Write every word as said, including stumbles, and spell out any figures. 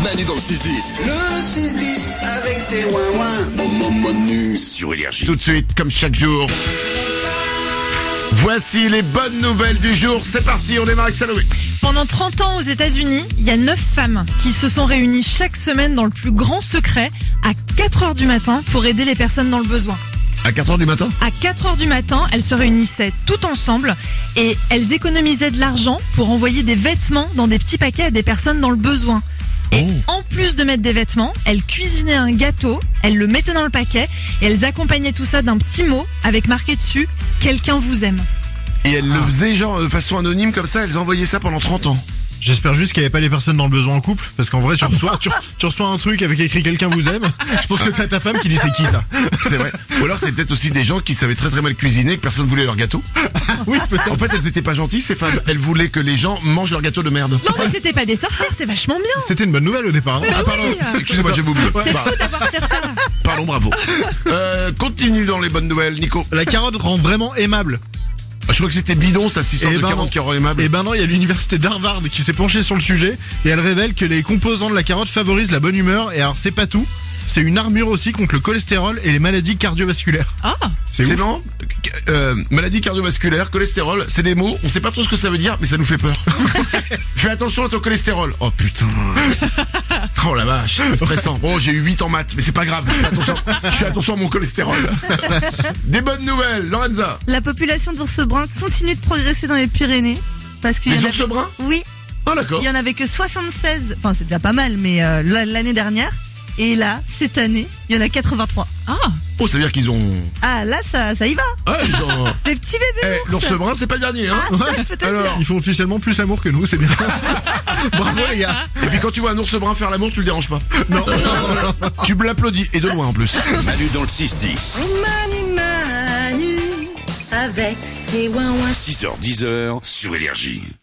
Manu dans le six dix. Le six dix avec ses ouin-ouin. Manu sur Énergie. Tout de suite, comme chaque jour. Voici les bonnes nouvelles du jour. C'est parti, on démarre avec Salomé. Pendant trente ans aux États-Unis, il y a neuf femmes qui se sont réunies chaque semaine dans le plus grand secret à quatre heures du matin pour aider les personnes dans le besoin. À quatre heures du matin? À quatre heures du matin, elles se réunissaient toutes ensemble et elles économisaient de l'argent pour envoyer des vêtements dans des petits paquets à des personnes dans le besoin. Et Oh. en plus de mettre des vêtements, elles cuisinaient un gâteau, elles le mettaient dans le paquet et elles accompagnaient tout ça d'un petit mot avec marqué dessus « Quelqu'un vous aime ». Et elles le faisaient genre de façon anonyme comme ça, elles envoyaient ça pendant trente ans. J'espère juste qu'il n'y avait pas les personnes dans le besoin en couple, parce qu'en vrai tu reçois, tu, tu reçois un truc avec écrit quelqu'un vous aime. Je pense que t'as ta femme qui dit c'est qui ça. C'est vrai. Ou alors c'est peut-être aussi des gens qui savaient très très mal cuisiner, que personne voulait leur gâteau. Oui peut-être. En fait elles étaient pas gentilles ces femmes, elles voulaient que les gens mangent leur gâteau de merde. Non mais c'était pas des sorcières, c'est vachement bien. C'était une bonne nouvelle au départ. Hein. Ah pardon, oui. excusez-moi j'ai oublié. C'est Bah, fou d'avoir fait ça. pardon, bravo. Euh, continue dans les bonnes nouvelles, Nico. La carotte rend vraiment aimable. Je crois que c'était bidon, ça, cette histoire Eh de ben carotte non. qui rend aimable. Et ben non, il y a l'université d'Harvard qui s'est penchée sur le sujet et elle révèle que les composants de la carotte favorisent la bonne humeur. Et alors c'est pas tout, c'est une armure aussi contre le cholestérol et les maladies cardiovasculaires. Ah. C'est C'est ouf. non euh, Maladie cardiovasculaire, cholestérol, c'est des mots, on sait pas trop ce que ça veut dire, mais ça nous fait peur. Fais attention à ton cholestérol. Oh putain. Oh la vache, c'est stressant. Oh, j'ai eu huit en maths, mais c'est pas grave. Je fais attention, je fais attention à mon cholestérol. Des bonnes nouvelles, Lorenza. La population d'ours bruns continue de progresser dans les Pyrénées. Parce qu'il y Les en ours avait... bruns? Oui, Ah d'accord. il y en avait que soixante-seize, enfin c'est déjà pas mal, mais euh, la- l'année dernière. Et là, cette année, il y en a quatre-vingt-trois. Ah. Oh, ça veut dire qu'ils ont... Ah là, ça, ça y va. Ah, ils ont... Les petits bébés Eh, ours. l'ours brun, c'est pas le dernier, hein. Ah, ça, je peux te le Alors, dire. Ils font officiellement plus l'amour que nous, c'est bien. Bravo les gars. et puis quand tu vois un ours brun faire l'amour, tu le déranges pas. Non. Tu me l'applaudis, et de loin en plus. Manu dans le six dix. Manu, Manu, avec ses ouin-ouin. six heures dix sur Énergie.